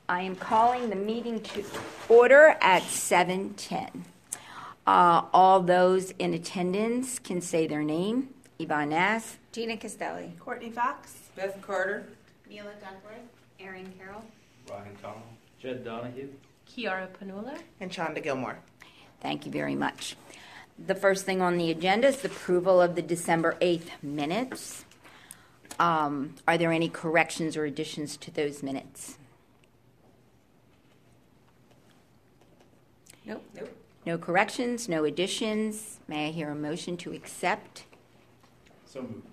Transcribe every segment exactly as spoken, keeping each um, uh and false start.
I am calling the meeting to order at seven ten. Uh, all those in attendance can say their name. Yvonne Nass. Gina Castelli. Courtney Fox. Beth Carter. Mila Duckworth. Erin Carroll. Ryan Connell. Jed Donahue. Kiara Panula. And Chonda Gilmore. Thank you very much. The first thing on the agenda is the approval of the December eighth minutes. Um, are there any corrections or additions to those minutes? Nope. Nope. No corrections, no additions. May I hear a motion to accept? So moved.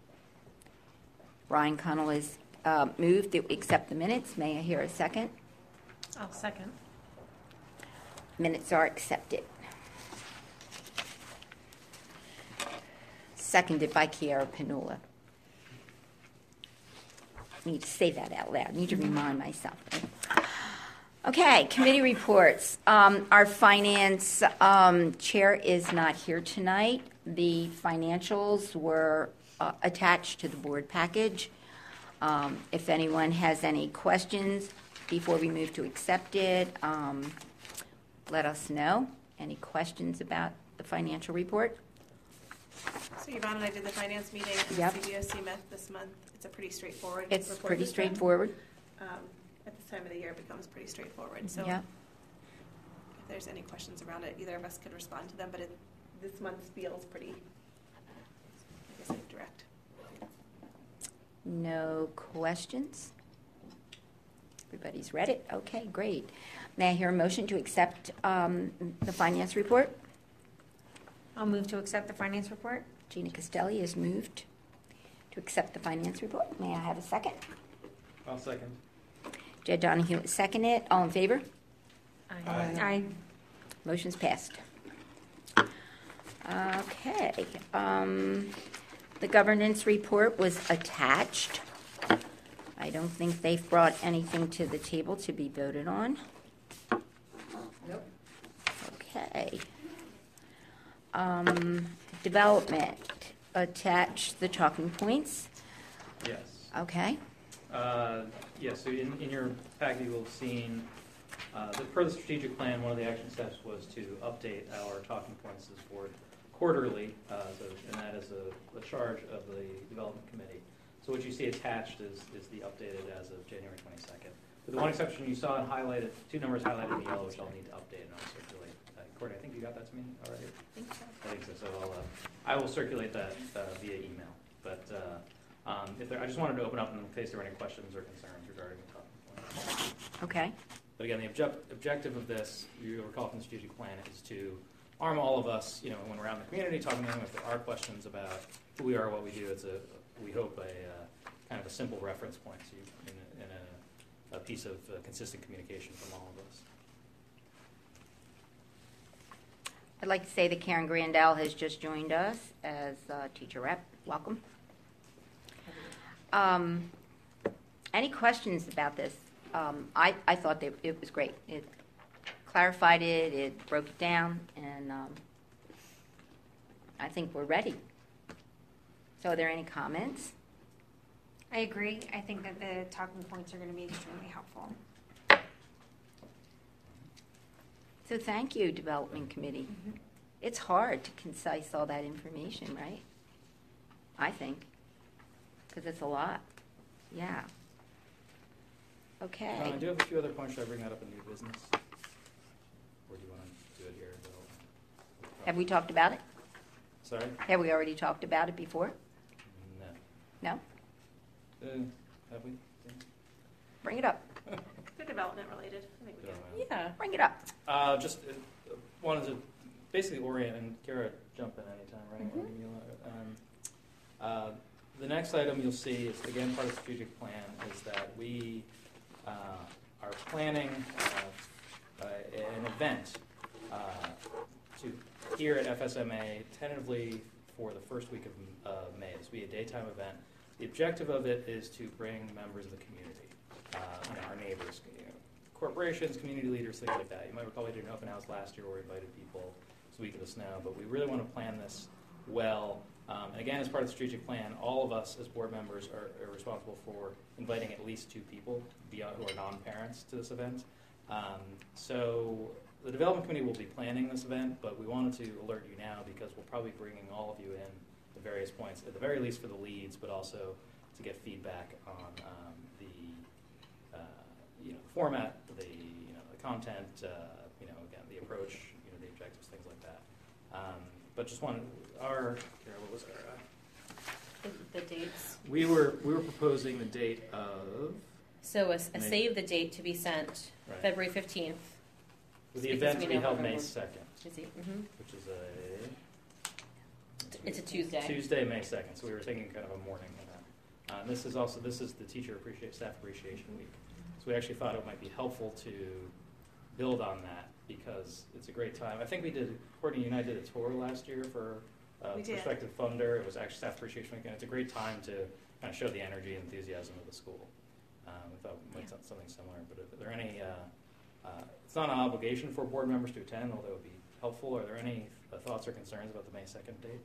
Ryan Connell has uh, moved to accept the minutes. May I hear a second? I'll second. Minutes are accepted. Seconded by Kiara Panula. I need to say that out loud. I need to remind myself. Okay, committee reports. Um, our finance um, chair is not here tonight. The financials were uh, attached to the board package. Um, if anyone has any questions before we move to accept it, um, let us know. Any questions about the financial report? So Yvonne and I did the finance meeting and Yep. the C B O C met this month. It's a pretty straightforward It's report pretty this time. straightforward. Um, at this time of the year, it becomes pretty straightforward. So Yeah. if there's any questions around it, either of us could respond to them. But it, this month's feels pretty, I guess, like direct. No questions? Everybody's read it? Okay, great. May I hear a motion to accept um, the finance report? I'll move to accept the finance report. Gina Castelli has moved to accept the finance report. May I have a second? I'll second. Jed Donahue has seconded. All in favor? Aye. Aye. Motion's passed. Okay. Um, the governance report was attached. I don't think they've brought anything to the table to be voted on. Nope. Okay. Um, development, attach the talking points. Yes. Okay. Uh, yeah, so in, in your packet you will have seen, uh, that per the strategic plan, one of the action steps was to update our talking points as board quarterly, uh, so, and that is a, a charge of the development committee. So what you see attached is, is the updated as of January twenty-second. With the one exception, you saw it highlighted, two numbers highlighted in yellow, which I'll need to update and I'll circulate. Uh, Courtney, I think you got that to me already? I think so. I think so. So I'll, uh, I will circulate that uh, via email. But uh, um, if there, I just wanted to open up in case there were any questions or concerns regarding the talking point. Okay. But again, the object, objective of this, you'll recall from the strategic plan, is to arm all of us, you know, when we're out in the community, talking to them if there are questions about who we are, what we do. It's a, we hope, a uh, kind of a simple reference point so you, in, a, in a, a piece of uh, consistent communication from all of us. I'd like to say that Karen Grandal has just joined us as uh, teacher rep. Welcome. Um, any questions about this? Um, I, I thought that it was great. It clarified it, it broke it down, and um, I think we're ready. So are there any comments? I agree. I think that the talking points are going to be extremely helpful. So thank you, Development Committee. Mm-hmm. It's hard to concise all that information, right? I think, because it's a lot. Yeah. Okay. Uh, I do have a few other points. Should I bring that up in new business? Or do you want to do it here? in development? Have we talked about it? Sorry? Have we already talked about it before? No. No? Uh, have we? Bring it up. They're development related. I think we can. Yeah. Yeah. Bring it up. Uh, just uh, wanted to basically orient, and Kara, jump in anytime, right? Mhm. Or Mila. Um, uh, the next item you'll see is, again, part of the strategic plan, is that we uh, are planning uh, uh, an event uh, to here at F S M A tentatively for the first week of uh, May. This will be a daytime event. The objective of it is to bring members of the community, uh, you know, our neighbors, you know, corporations, community leaders, things like that. You might recall we did an open house last year where we invited people this week of the snow, but we really want to plan this well Um, and again, as part of the strategic plan, all of us as board members are, are responsible for inviting at least two people beyond, who are non-parents to this event. Um, so the development committee will be planning this event, but we wanted to alert you now because we'll probably be bringing all of you in at various points, at the very least for the leads, but also to get feedback on um, the uh, you know the format, the you know the content, uh, you know again the approach, you know the objectives, things like that. Um, but just wanted our Kara, what was our uh, The, the dates. we were we were proposing the date of So a, a May- save the date to be sent right. February fifteenth. with the because event we to be know held May everyone- second, Is he? Mm-hmm. which is a It's a Tuesday. Tuesday, May second. So we were thinking kind of a morning event. Uh, and this is also this is the teacher appreciate staff appreciation week. So we actually thought it might be helpful to build on that because it's a great time. I think we did Courtney and I did a tour last year for uh, We did. prospective funder. It was actually staff appreciation week, and it's a great time to kind of show the energy and enthusiasm of the school. Um, we thought we might Yeah. do something similar. But if there are any, uh, uh, it's not an obligation for board members to attend, although it would be helpful. Are there any uh, thoughts or concerns about the May second date?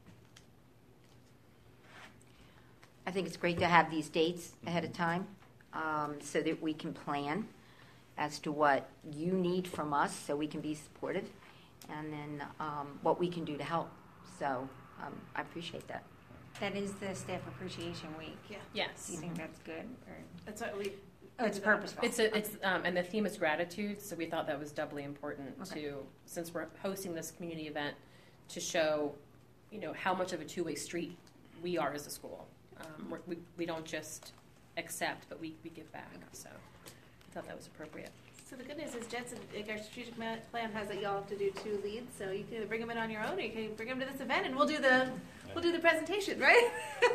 I think it's great to have these dates ahead of time um, so that we can plan as to what you need from us so we can be supportive and then um, what we can do to help. So um, I appreciate that. That is the staff appreciation week. Yeah, Yes. Do you think that's good? Or? that's what we. Oh, it's purposeful. It's a, it's um, and the theme is gratitude, so we thought that was doubly important Okay. to, since we're hosting this community event, to show, you know, how much of a two-way street we are as a school. Um, we're, we we don't just accept, but we, we give back. So I thought that was appropriate. So the good news is Jensen, like our strategic ma- plan has that y'all have to do two leads, so you can either bring them in on your own or you can bring them to this event and we'll do the we'll do the presentation, right?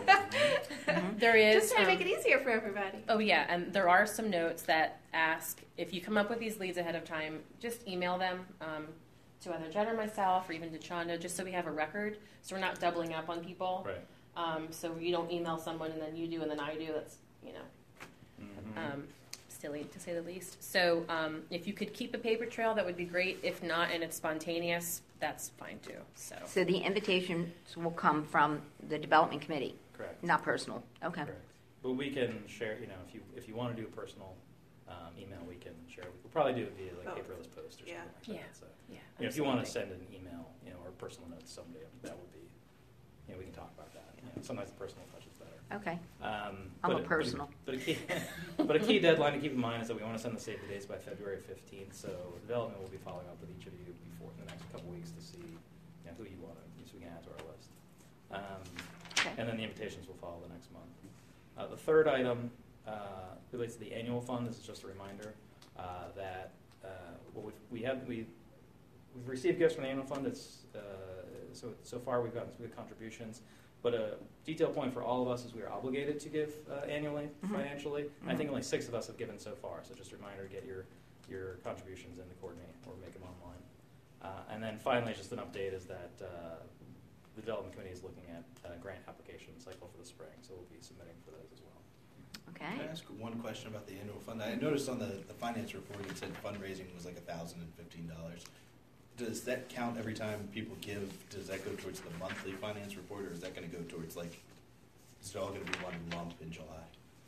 There is Just trying to um, make it easier for everybody. Oh, yeah, and there are some notes that ask, if you come up with these leads ahead of time, just email them um, to either Jen or myself, or even to Chanda, just so we have a record, so we're not doubling up on people. Right. Um, so you don't email someone and then you do and then I do, that's, you know, Mm-hmm. um, silly to say the least. So um, if you could keep a paper trail, that would be great. If not, and it's spontaneous, that's fine too, so. So the invitations will come from the development committee, Correct. not personal. Okay. Correct. But we can share, you know, if you if you want to do a personal um, email, we can share. We'll probably do it via like Both. paperless post or Yeah. something like Yeah. that. So Yeah, you know, if you want to absolutely. send an email, you know, or a personal note to somebody, that would be, you know, we can talk about that. You know, sometimes the personal touch is better. Okay. Um, I'm but a it- personal. But a, but, a key, but a key deadline to keep in mind is that we want to send the save the dates by February fifteenth. So development will be following up with each of you before in the next couple weeks to see you know, who you want to, so we can add to our list. Um, Okay. and then the invitations will follow the next month. Uh, the third item uh, relates to the annual fund. This is just a reminder uh, that uh, well, we've, we have we we've received gifts from the annual fund. It's uh, so so far we've gotten some good contributions. But a detail point for all of us is we are obligated to give uh, annually Mhm. financially. And I Mhm. think only six of us have given so far. So just a reminder to get your your contributions in to coordinate or make them online. Uh, and then finally, just an update is that uh, the development committee is looking at a grant application cycle for the spring, so we'll be submitting for those as well. Okay. Can I ask one question about the annual fund? I noticed on the, the finance report, it said fundraising was like a thousand and fifteen dollars. Does that count every time people give? Does that go towards the monthly finance report, or is that gonna go towards like, is it all gonna be one lump in July?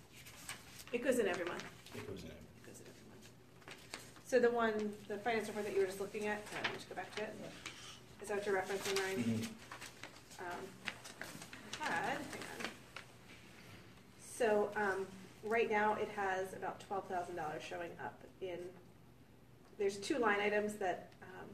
It goes in every month. It goes in. It goes in every month. So the one, the finance report that you were just looking at, uh, let me just go back to it. Is that what you're referencing, Ryan? Mhm. Um, I had, hang on. So, um, right now it has about twelve thousand dollars showing up in, there's two line items that, um,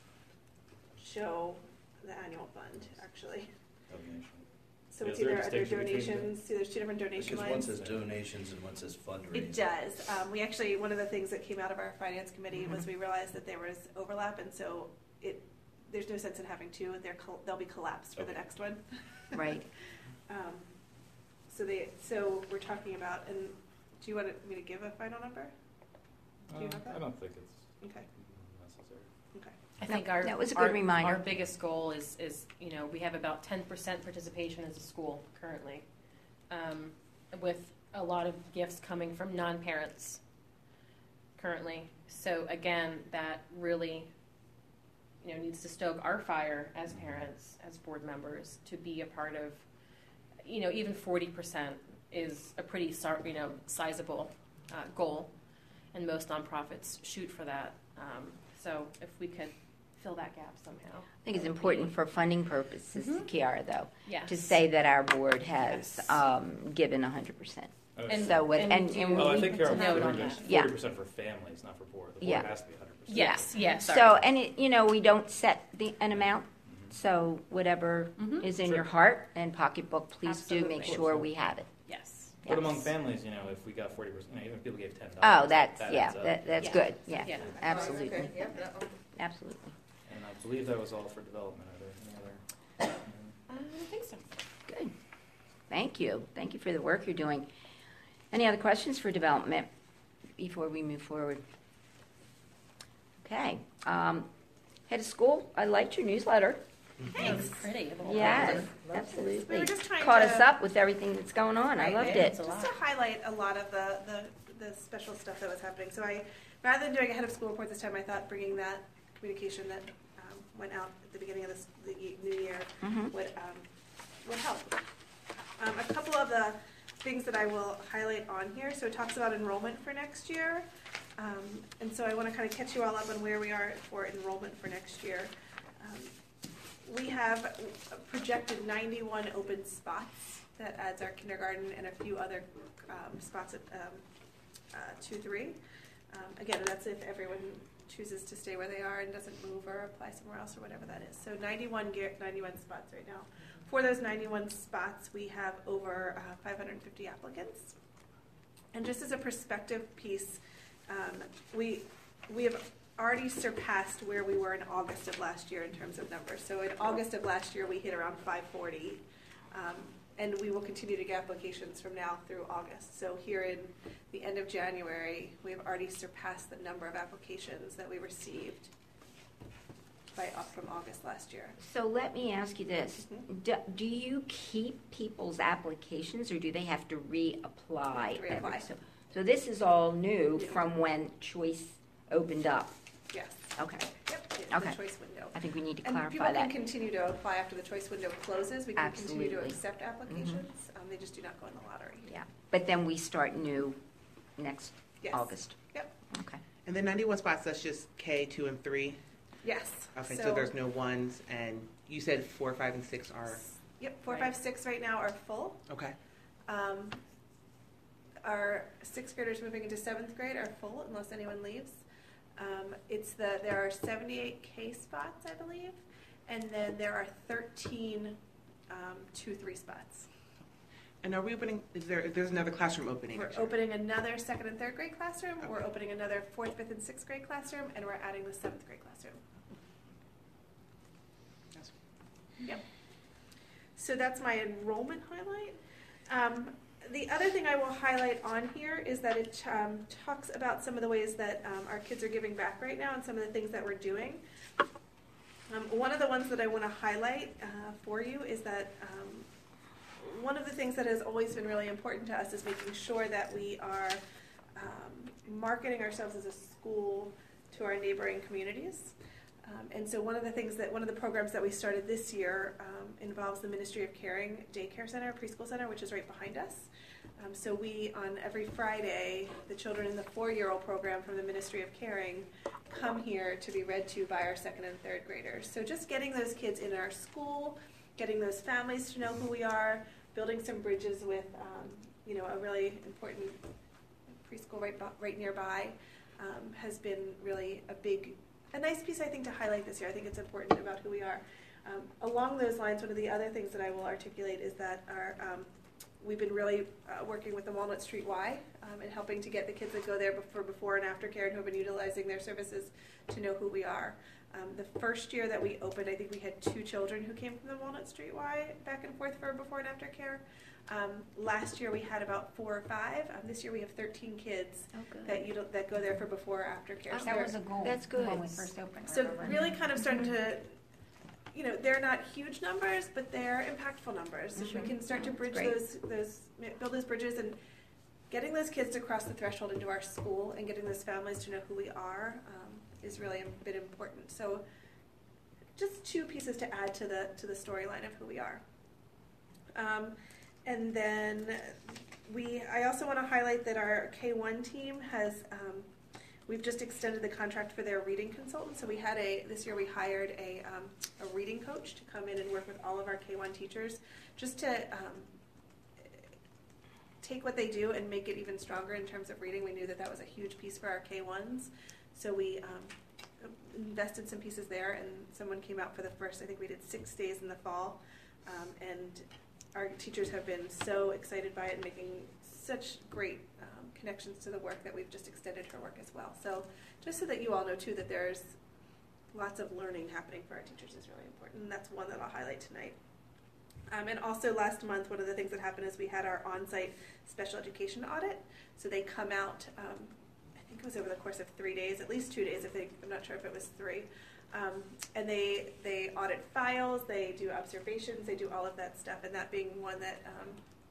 show the annual fund, actually. Donation. So Is it's there a either under distinction between the- donations, see there's two different donation Because one lines. says donations and one says fundraising. It does. Um, we actually, one of the things that came out of our finance committee was we realized that there was overlap, and so it, there's no sense in having two. They're, col- they'll be collapsed for the Okay. next one. Right. Um, so they, so we're talking about, and do you want me to give a final number? Do you Uh, have that? I don't think it's Okay, necessary. okay. I That- think our that was a our- good reminder. Our biggest goal is is you know we have about ten percent participation as a school currently, um, with a lot of gifts coming from non-parents currently. So again, that really you know, needs to stoke our fire as parents, as board members, to be a part of, you know, even forty percent is a pretty, sar- you know, sizable uh, goal, and most nonprofits shoot for that. Um, so if we could fill that gap somehow. I think it's important for funding purposes, Mhm. Kiara, though, Yes. to say that our board has Yes. um, given one hundred percent. Oh, And- So what, and and, do- and Oh, I we- think Carol note on Forty that. Yeah. percent for families, not for board. The board Yeah. has to be hundred percent. Yes, yes, sorry. So, and it, you know, we don't set the, an amount, Mhm. so whatever Mhm. is in Sure. your heart and pocketbook, please do make Absolutely. sure we have it. Yes. But among Yes. families, you know, if we got forty percent, you know, even if people gave ten dollars. Oh, that's, that yeah, adds up. that, that's Yeah. good, yeah, Yeah. absolutely, Okay, yep, that one. absolutely. And I believe that was all for development. Are there any other? Uh, I think so. Good. Thank you. Thank you for the work you're doing. Any other questions for development before we move forward? Okay. Um, head of school, I liked your newsletter. It was pretty. the whole Yes, thing. absolutely. We were just trying Caught to- us up with everything that's going on. I Right, loved right. it. It's a lot. Just to highlight a lot of the, the, the special stuff that was happening. So I, rather than doing a head of school report this time, I thought bringing that communication that um, went out at the beginning of this, the ye- new year Mhm. would, um, would help. Um, a couple of the things that I will highlight on here. So it talks about enrollment for next year. Um, and so I want to kind of catch you all up on where we are for enrollment for next year. Um, we have a projected ninety-one open spots. That adds our kindergarten and a few other um, spots at um, uh, two, three. Um, again, that's if everyone chooses to stay where they are and doesn't move or apply somewhere else or whatever that is. So ninety-one, gear- ninety-one spots right now. For those ninety-one spots, we have over uh, five hundred fifty applicants. And just as a perspective piece, um, we we have already surpassed where we were in August of last year in terms of numbers. So in August of last year, we hit around five forty. Um, and we will continue to get applications from now through August. So here in the end of January, we have already surpassed the number of applications that we received by up from August last year. So let me ask you this. Mhm. Do, do you keep people's applications or do they have to reapply? Reapply. every- So, so this is all new Yeah. from when Choice opened up. Yes. Okay. Yep. It's Okay. the choice window. I think we need to And clarify people that. can continue to apply after the choice window closes. We can continue to Absolutely. accept applications. Um, they just do not go in the lottery. Yeah, but then we start new next Yes. August. Yep. Okay. And the ninety-one spots, that's just K, two, and three? Yes. Okay, so there's no ones, and you said four, five, and six are, Yep. Four, Right. five, six right now are full. okay. Um, our sixth graders moving into seventh grade are full unless anyone leaves. Um, it's the there are seventy-eight K spots, I believe, and then there are thirteen um, two, three spots. And are we opening, is there, there's another classroom opening? We're next year? opening another second and third grade classroom. We're Okay. opening another fourth, fifth, and sixth grade classroom, and we're adding the seventh grade classroom. Yes. Yep. So that's my enrollment highlight. Um, the other thing I will highlight on here is that it um, talks about some of the ways that um, our kids are giving back right now and some of the things that we're doing. Um, one of the ones that I want to highlight uh, for you is that um, one of the things that has always been really important to us is making sure that we are um, marketing ourselves as a school to our neighboring communities. Um, and so one of the things that, one of the programs that we started this year um, involves the Ministry of Caring Daycare Center, Preschool Center, which is right behind us. Um, so we, on every Friday, the children in the four-year-old program from the Ministry of Caring come here to be read to by our second and third graders. So just getting those kids in our school, getting those families to know who we are, building some bridges with, um, you know, a really important preschool right, right nearby um, has been really a big A nice piece, I think, to highlight this year. I think it's important about who we are. Um, along those lines, one of the other things that I will articulate is that our, um, we've been really uh, working with the Walnut Street Y um, and helping to get the kids that go there before, before and after care and who have been utilizing their services to know who we are. Um, the first year that we opened, I think we had two children who came from the Walnut Street Y back and forth for before and after care. Um, last year we had about four or five. Um, this year we have thirteen kids Oh, good. that you that go there for before or after care. Oh, So That they're- was a goal. That's good. When we first opened. so remember? really kind of starting to, you know, they're not huge numbers, but they're impactful numbers. If we Mhm. can start to That's bridge great. those, those, build those bridges and getting those kids to cross the threshold into our school and getting those families to know who we are um, is really been important. So just two pieces to add to the to the storyline of who we are. Um, and then we, I also want to highlight that our K one team has, um, we've just extended the contract for their reading consultant. So we had a, this year we hired a, um, a reading coach to come in and work with all of our K one teachers just to um, take what they do and make it even stronger in terms of reading. We knew that that was a huge piece for our K ones. So we um, invested some pieces there, and someone came out for the first, I think we did six days in the fall. Um, and our teachers have been so excited by it and making such great um, connections to the work that we've just extended her work as well. So just so that you all know too that there's lots of learning happening for our teachers is really important, and that's one that I'll highlight tonight. Um, and also last month, one of the things that happened is we had our on-site special education audit. So they come out, um, I think it was over the course of three days, at least two days, if they, I'm not sure if it was three. Um, and they they audit files, they do observations, they do all of that stuff, and that being one that um,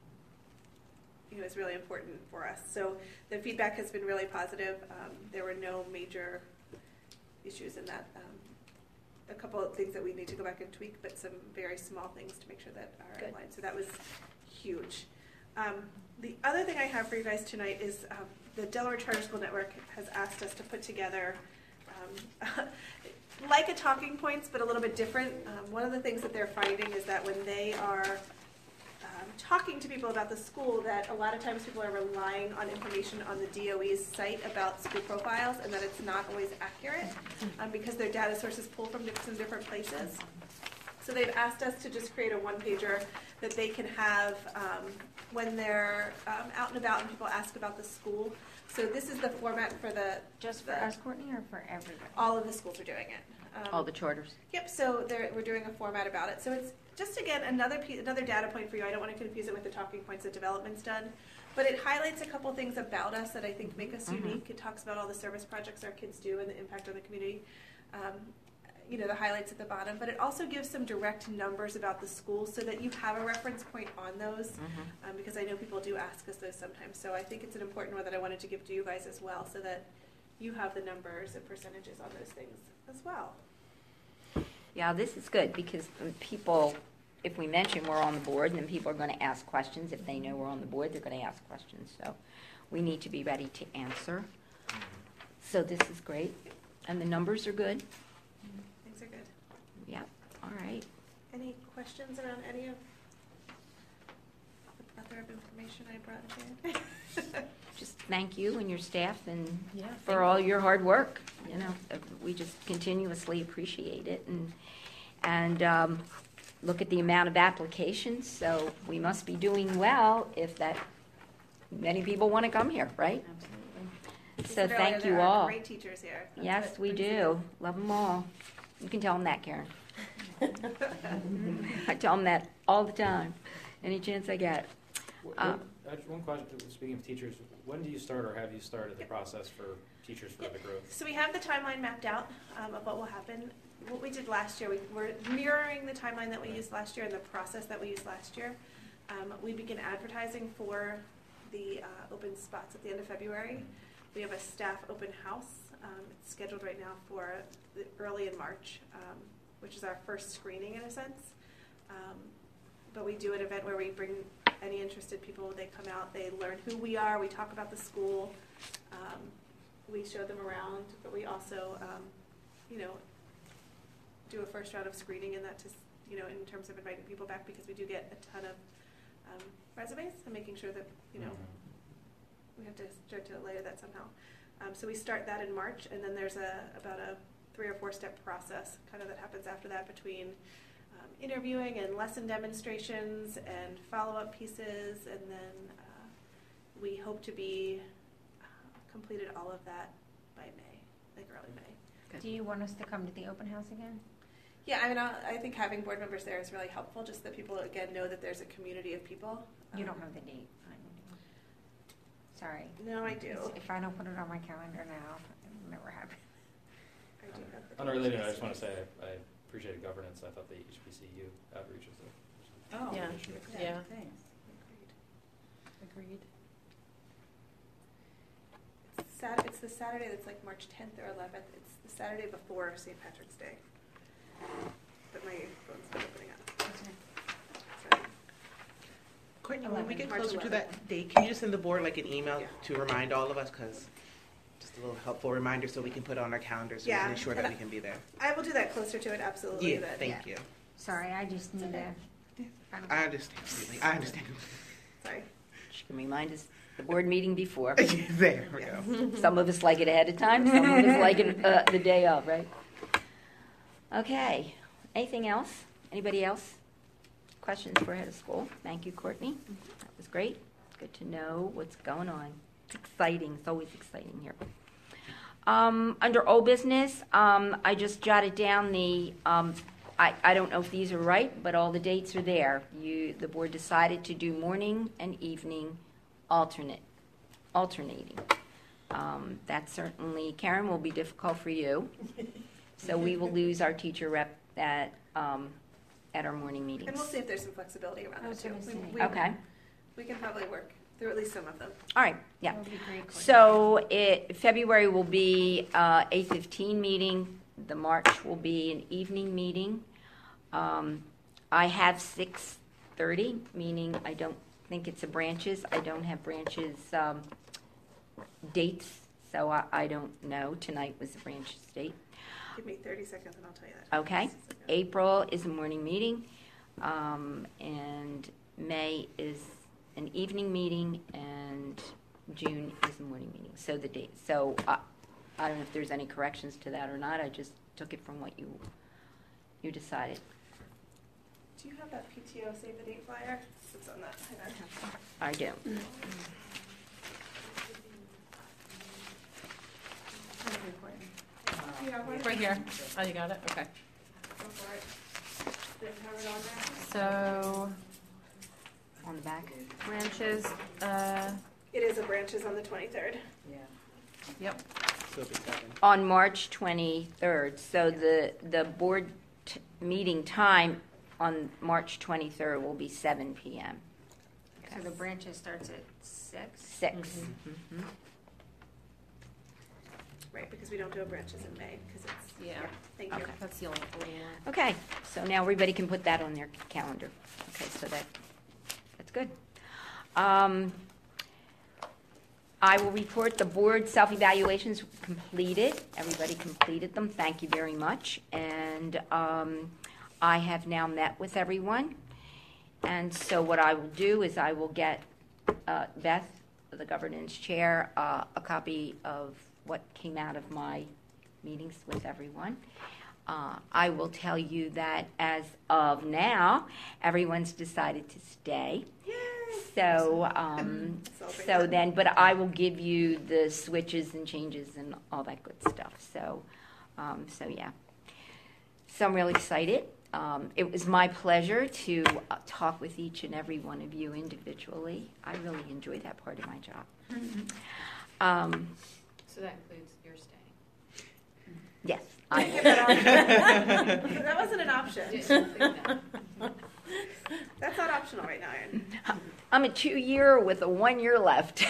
you know is really important for us. So the feedback has been really positive. Um, there were no major issues in that. Um, a couple of things that we need to go back and tweak, but some very small things to make sure that are Good. aligned. So that was huge. Um, the other thing I have for you guys tonight is um, the Delaware Charter School Network has asked us to put together um, like a talking points, but a little bit different. Um, one of the things that they're finding is that when they are um, talking to people about the school, that a lot of times people are relying on information on the D O E's site about school profiles, and that it's not always accurate um, because their data sources pull from some different places. So they've asked us to just create a one-pager that they can have um, when they're um, out and about and people ask about the school. So this is the format for the Just for the- us, Courtney, or for everyone? all of the schools are doing it. Um, All the charters. Yep. So there, we're doing a format about it. So it's just again another piece, another data point for you. I don't want to confuse it with the talking points that development's done, but it highlights a couple things about us that I think make us Mhm. unique. It talks about all the service projects our kids do and the impact on the community. Um, you know, the highlights at the bottom, but it also gives some direct numbers about the school so that you have a reference point on those, Mhm. um, because I know people do ask us those sometimes. So I think it's an important one that I wanted to give to you guys as well, so that you have the numbers and percentages on those things as well. Yeah, this is good because when people, if we mention we're on the board, then people are going to ask questions. If they know we're on the board, they're going to ask questions. So we need to be ready to answer. So this is great. And the numbers are good. Things are good. Yeah, all right. Any questions around any of the plethora of information I brought in? Just thank you and your staff and Yeah, for all your hard work. You know, uh, we just continuously appreciate it. And, and um, look at the amount of applications. So we must be doing well if that many people want to come here, right? Just So know thank there you are all. Great teachers here. That's Yes, what we brings do. Love them all. You can tell them that, Karen. I tell them that all the time, any chance I get. Wh- Uh, when- uh, One question, speaking of teachers, when do you start or have you started the Yep. process for Teachers for the Growth? So we have the timeline mapped out um, of what will happen. What we did last year, we were mirroring the timeline that we used last year and the process that we used last year. Um, we begin advertising for the uh, open spots at the end of February. We have a staff open house. Um, it's scheduled right now for the early in March, um, which is our first screening in a sense. Um, but we do an event where we bring any interested people. They come out, they learn who we are, we talk about the school, um, we show them around, but we also, um, you know, do a first round of screening in that to, you know, in terms of inviting people back, because we do get a ton of um, resumes and making sure that, you know, we have to start to layer that somehow. Um, so we start that in March, and then there's a about a three or four step process kind of that happens after that between um, interviewing and lesson demonstrations and follow-up pieces, and then uh, we hope to be uh, completed all of that by May, like early May. Do you want us to come to the open house again? Yeah, I mean, I, I think having board members there is really helpful, just that people, again, know that there's a community of people. You Um, don't have the date. I don't. Sorry. No, I do. If I don't put it on my calendar now, it'll never happen. I do have the Unrelated, I dates. just want to say I I appreciated governance. I thought the H B C U outreach was a. Oh, was a yeah. good initiative. Yeah, Agreed. agreed. It's Sat- it's the Saturday that's like March tenth or eleventh. It's the Saturday before Saint Patrick's Day. my phone's not opening up. Sorry. Courtney, when we get March closer to eleventh. that date, can you just send the board like an email Yeah. to remind all of us? Because just a little helpful reminder so we can put it on our calendars so Yeah. we can ensure that And we can be there. I will do that closer to it, absolutely. Yeah, but- thank you. Sorry, I just need to. I understand. Really. I understand. Sorry. She can remind us the board meeting before. there we Yeah. go. Some of us like it ahead of time, some of us like it uh, the day of, right? Okay, anything else? Anybody else? Questions for head of school? Thank you, Courtney. That was great. Good to know what's going on. It's exciting, it's always exciting here. Um, under old business, um, I just jotted down the, um, I, I don't know if these are right, but all the dates are there. You, the board decided to do morning and evening alternate, alternating. Um, that certainly, Karen, will be difficult for you. So we will lose our teacher rep at, um, at our morning meetings. And we'll see if there's some flexibility around I that was too. gonna We- say. we- Okay, We can probably work through at least some of them. all right, yeah. That would be great. Courtney. So it, February will be uh, eight fifteen meeting. The March will be an evening meeting. Um, I have six thirty, meaning I don't think it's a branches. I don't have branches um, dates, so I, I don't know. Tonight was the branches date. Give me thirty seconds and I'll tell you that. Okay. April is a morning meeting, um, and May is an evening meeting, and June is a morning meeting. So the date. So uh, I don't know if there's any corrections to that or not. I just took it from what you you decided. Do you have that P T O save the date flyer? It's on that. Hang on. I do. Do you have one? Right here. Oh, you got it? Okay. Go for it. Didn't have it on there. So, On the back. branches, uh, It is a branches on the twenty-third. yep. So it'll be seven. On March twenty-third. So the the board t- meeting time on March twenty-third will be seven p.m. So the branches starts at six. Six. Mhm. Mhm. Right, because we don't do a branches in May because it's. Yeah. Thank you. Okay. That's the only only one. Okay, so now everybody can put that on their calendar. Okay, so that, that's good. Um, I will report the board self-evaluations completed. Everybody completed them. Thank you very much. And um, I have now met with everyone. And so what I will do is I will get uh, Beth, the governance chair, uh, a copy of what came out of my meetings with everyone. Uh, I will tell you that as of now, everyone's decided to stay. Yay! So, um, Celebrate so that. then, but I will give you the switches and changes and all that good stuff. So, um, so yeah. So I'm really excited. Um, it was my pleasure to uh, talk with each and every one of you individually. I really enjoyed that part of my job. Um, So that includes your staying. yes, I I, give that option. That wasn't an option. That's not optional right now, Erin. I'm a two-year with a one-year left.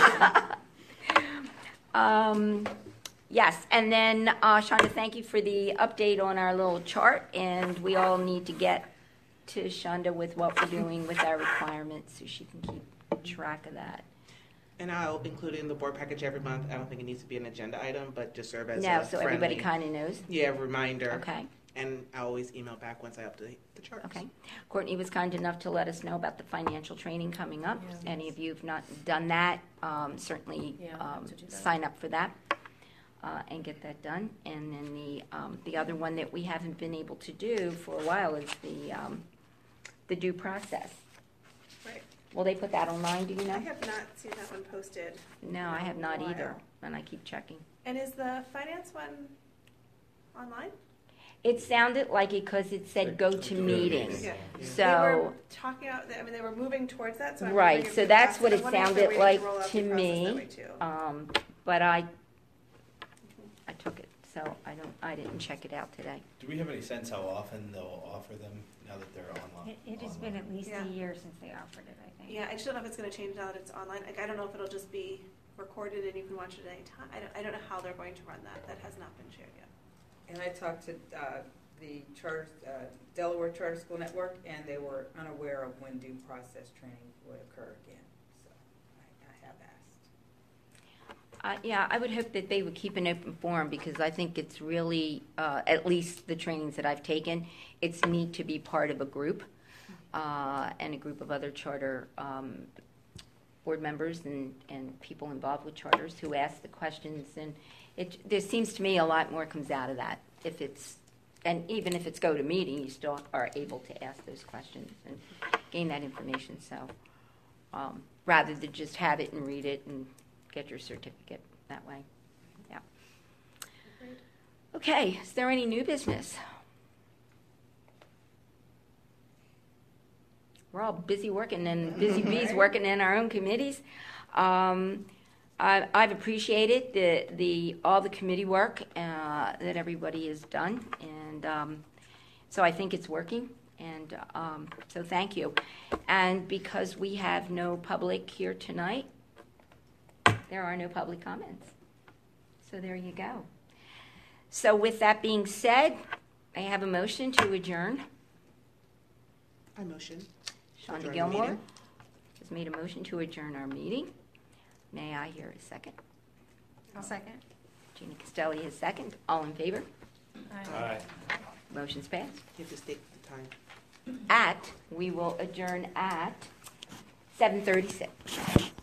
um, yes, and then uh, Shonda, thank you for the update on our little chart, and we all need to get to Shonda with what we're doing with our requirements so she can keep track of that. And I'll include it in the board package every month. I don't think it needs to be an agenda item, but just serve as No, a so everybody friendly- kind of knows. Yeah, reminder. Okay, And I always email back once I update the charts. okay. Courtney was kind enough to let us know about the financial training coming up. Yeah. Any of you have not done that, um, certainly Yeah, I'll have um, to do that. sign up for that uh, and get that done. And then the um, the other one that we haven't been able to do for a while is the um, the due process. Right. Will they put that online? Do you I know? have not seen that one posted. No, I have not Wow. either, and I keep checking. And is the finance one online? It sounded like it because it said go to Go to meetings. meetings. Yeah. They So. were talking about, I mean, they were moving towards that, so I'm Right, wondering if so the that's process- what I'm it wondering if sounded they're like waiting roll out to the process me. that way, too. Um, but I, I took it, so I don't, I didn't check it out today. Do we have any sense how often they'll offer them now that they're online? It, it has been at least Yeah. a year since they offered it, I think. Yeah, I just don't know if it's gonna change now that it's online. Like, I don't know if it'll just be recorded and you can watch it at any time. I don't, I don't know how they're going to run that. That has not been shared yet. And I talked to uh, the charter, uh, Delaware Charter School Network, and they were unaware of when due process training would occur again. So I, I have asked. Uh, yeah, I would hope that they would keep an open forum because I think it's really, uh, at least the trainings that I've taken, it's neat to be part of a group uh, and a group of other charter um, board members and, and people involved with charters who ask the questions. And it, there seems to me a lot more comes out of that. If it's, and even if it's go to meeting, you still are able to ask those questions and gain that information. So um, rather than just have it and read it and get your certificate that way. Yeah. Okay, is there any new business? We're all busy working and busy bees working in our own committees. Um, I, I've appreciated the, the all the committee work uh, that everybody has done, and um, so I think it's working. And um, so thank you. And because we have no public here tonight, there are no public comments. So there you go. So with that being said, I have a motion to adjourn. I motion. Shonda Adjourn the Gilmore meeting. has made a motion to adjourn our meeting. May I hear a second? I'll second. Gina Castelli is second. All in favor? Aye. Motion's passed. You have to state the time. At, we will adjourn at seven thirty-six.